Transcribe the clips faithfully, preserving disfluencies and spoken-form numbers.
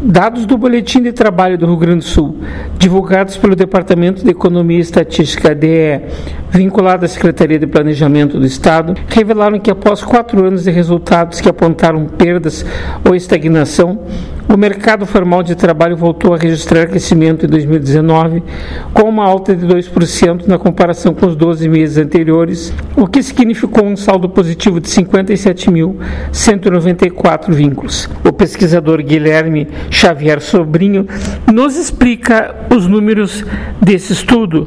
Dados do Boletim de Trabalho do Rio Grande do Sul, divulgados pelo Departamento de Economia e Estatística, D E E, vinculado à Secretaria de Planejamento do Estado, revelaram que após quatro anos de resultados que apontaram perdas ou estagnação, o mercado formal de trabalho voltou a registrar crescimento em dois mil e dezenove, com uma alta de dois por cento na comparação com os doze meses anteriores, o que significou um saldo positivo de cinquenta e sete mil cento e noventa e quatro vínculos. O pesquisador Guilherme Xavier Sobrinho nos explica os números desse estudo.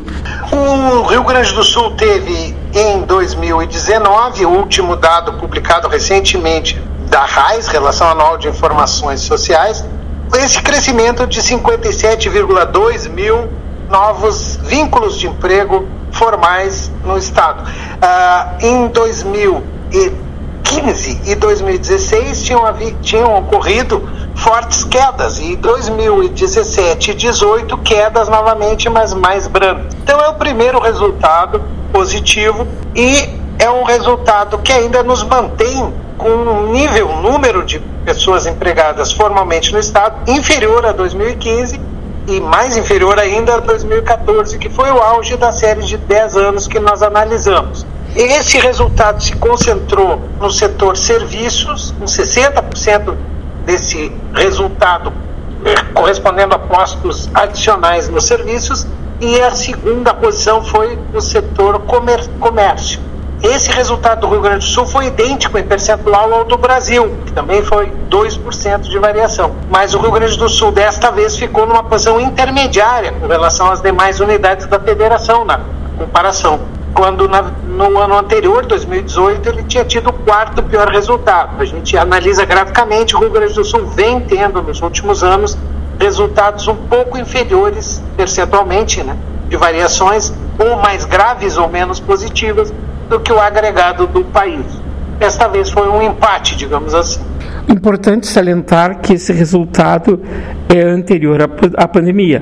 O Rio Grande do Sul teve em dois mil e dezenove, o último dado publicado recentemente da RAIS, Relação Anual de Informações Sociais, esse crescimento de cinquenta e sete vírgula dois mil novos vínculos de emprego formais no Estado. Ah, em dois mil e quinze e dois mil e dezesseis tinham, havido, tinham ocorrido fortes quedas, e dois mil e dezessete e dezoito quedas novamente, mas mais brandas. Então é o primeiro resultado positivo e é um resultado que ainda nos mantém com um nível, um número de pessoas empregadas formalmente no Estado inferior a dois mil e quinze e mais inferior ainda a dois mil e catorze, que foi o auge da série de dez anos que nós analisamos. Esse resultado se concentrou no setor serviços, com sessenta por cento desse resultado correspondendo a postos adicionais nos serviços, e a segunda posição foi o setor comer- comércio. Esse resultado do Rio Grande do Sul foi idêntico em percentual ao do Brasil, que também foi dois por cento de variação. Mas o Rio Grande do Sul, desta vez, ficou numa posição intermediária com relação às demais unidades da federação, na comparação. Quando na, no ano anterior, dois mil e dezoito, ele tinha tido o quarto pior resultado. A gente analisa graficamente, o Rio Grande do Sul vem tendo, nos últimos anos, resultados um pouco inferiores, percentualmente, né, de variações, ou mais graves ou menos positivas, do que o agregado do país. Desta vez foi um empate, digamos assim. Importante salientar que esse resultado é anterior à, à pandemia.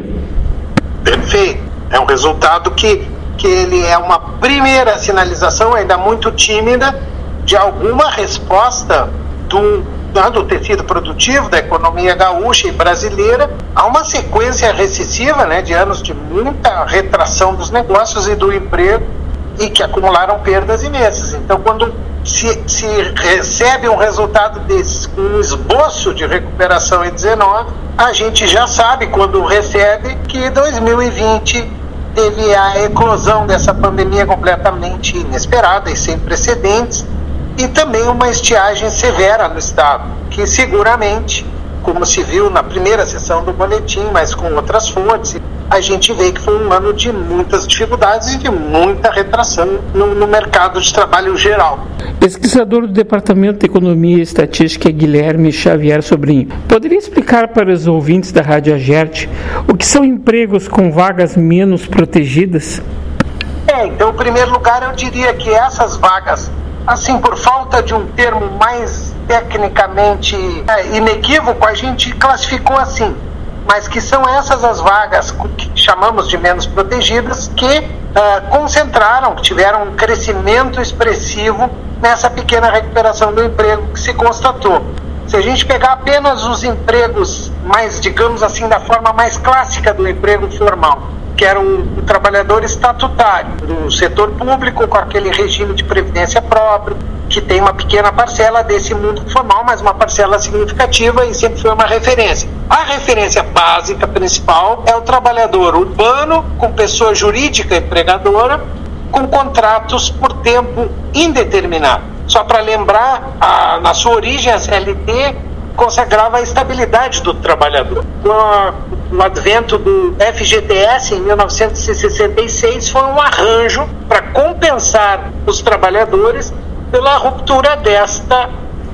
Perfeito. É um resultado que, que ele é uma primeira sinalização, ainda muito tímida, de alguma resposta do, do tecido produtivo, da economia gaúcha e brasileira, a uma sequência recessiva, né, de anos de muita retração dos negócios e do emprego, e que acumularam perdas imensas. Então, quando se, se recebe um resultado desse, um esboço de recuperação em dezenove, a gente já sabe, quando recebe, que dois mil e vinte teve a eclosão dessa pandemia completamente inesperada e sem precedentes, e também uma estiagem severa no Estado, que seguramente, como se viu na primeira sessão do boletim, mas com outras fontes, a gente vê que foi um ano de muitas dificuldades e de muita retração no, no mercado de trabalho geral. Pesquisador do Departamento de Economia e Estatística, Guilherme Xavier Sobrinho, poderia explicar para os ouvintes da Rádio Agerte o que são empregos com vagas menos protegidas? É, então, em primeiro lugar, eu diria que essas vagas, assim, por falta de um termo mais tecnicamente é, inequívoco, a gente classificou assim, mas que são essas as vagas que chamamos de menos protegidas, que uh, concentraram, que tiveram um crescimento expressivo nessa pequena recuperação do emprego que se constatou. Se a gente pegar apenas os empregos mais, digamos assim, da forma mais clássica do emprego formal, que era o, o trabalhador estatutário do setor público, com aquele regime de previdência próprio, que tem uma pequena parcela desse mundo formal, mas uma parcela significativa, e sempre foi uma referência. A referência básica principal é o trabalhador urbano, com pessoa jurídica empregadora, com contratos por tempo indeterminado. Só para lembrar, a, na sua origem, a C L T consagrava a estabilidade do trabalhador. Com a, o advento do F G T S, em mil novecentos e sessenta e seis, foi um arranjo para compensar os trabalhadores pela ruptura desta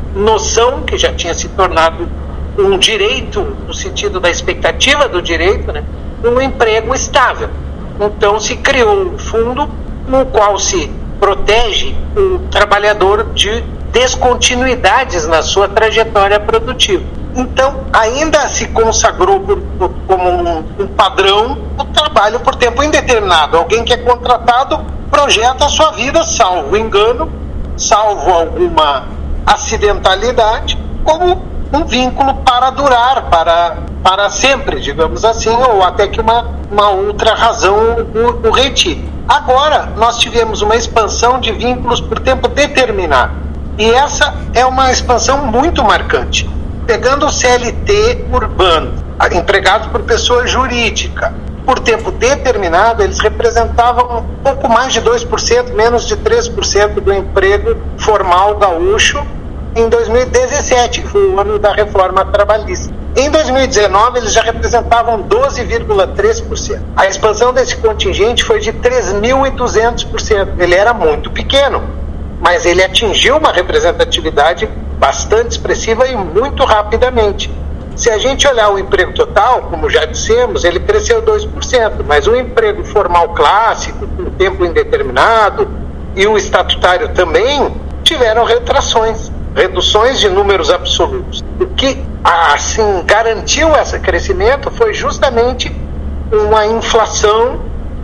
noção, que já tinha se tornado um direito, no sentido da expectativa do direito, né, um emprego estável. Então se criou um fundo no qual se protege o trabalhador de descontinuidades na sua trajetória produtiva. Então, ainda se consagrou por, por, como um, um padrão o trabalho por tempo indeterminado. Alguém que é contratado projeta a sua vida, salvo engano, salvo alguma acidentalidade, como um vínculo para durar, para para sempre, digamos assim, ou até que uma, uma outra razão o, o retire. Agora, nós tivemos uma expansão de vínculos por tempo determinado. E essa é uma expansão muito marcante. Pegando o C L T urbano, empregado por pessoa jurídica, por tempo determinado, eles representavam um pouco mais de dois por cento, menos de três por cento do emprego formal gaúcho em dois mil e dezessete, que foi o ano da reforma trabalhista. Em dois mil e dezenove, eles já representavam doze vírgula três por cento. A expansão desse contingente foi de três mil e duzentos por cento. Ele era muito pequeno, mas ele atingiu uma representatividade bastante expressiva e muito rapidamente. Se a gente olhar o emprego total, como já dissemos, ele cresceu dois por cento, mas o emprego formal clássico, por tempo indeterminado, e o estatutário também, tiveram retrações, reduções de números absolutos. O que, assim, garantiu esse crescimento foi justamente uma inflação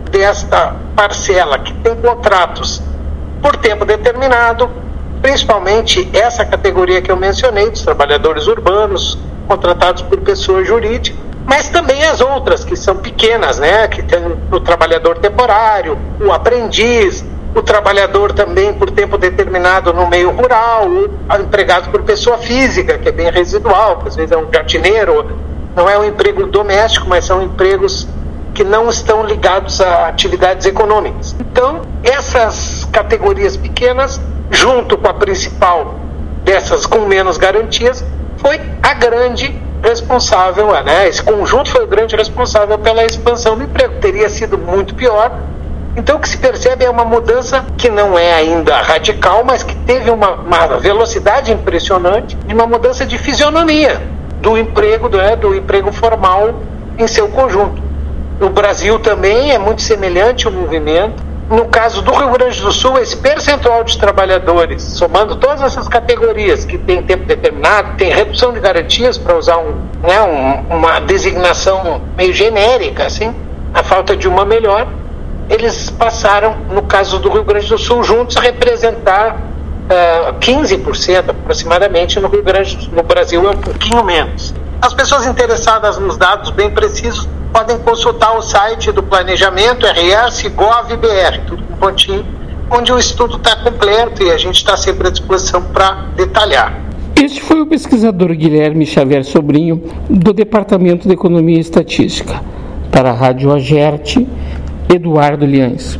desta parcela, que tem contratos por tempo determinado, principalmente essa categoria que eu mencionei, dos trabalhadores urbanos, contratados por pessoa jurídica, mas também as outras, que são pequenas, né? Que tem o trabalhador temporário, o aprendiz, o trabalhador também por tempo determinado no meio rural, o empregado por pessoa física, que é bem residual, que às vezes é um jardineiro, não é um emprego doméstico, mas são empregos que não estão ligados a atividades econômicas. Então, essas categorias pequenas, junto com a principal dessas com menos garantias, foi a grande responsável, né? Esse conjunto foi o grande responsável pela expansão do emprego. Teria sido muito pior. Então, o que se percebe é uma mudança que não é ainda radical, mas que teve uma, uma velocidade impressionante e uma mudança de fisionomia do emprego, né? do emprego formal em seu conjunto. O Brasil também é muito semelhante ao movimento. No caso do Rio Grande do Sul, esse percentual de trabalhadores, somando todas essas categorias que tem tempo determinado, tem redução de garantias, para usar um, né, um, uma designação meio genérica, assim, a falta de uma melhor, eles passaram, no caso do Rio Grande do Sul, juntos a representar uh, quinze por cento aproximadamente. No Rio Grande, no Brasil é um pouquinho menos. As pessoas interessadas nos dados bem precisos podem consultar o site do Planejamento, R S ponto gov ponto B R, tudo com pontinho, onde o estudo está completo e a gente está sempre à disposição para detalhar. Este foi o pesquisador Guilherme Xavier Sobrinho, do Departamento de Economia e Estatística. Para a Rádio Agerte, Eduardo Liães.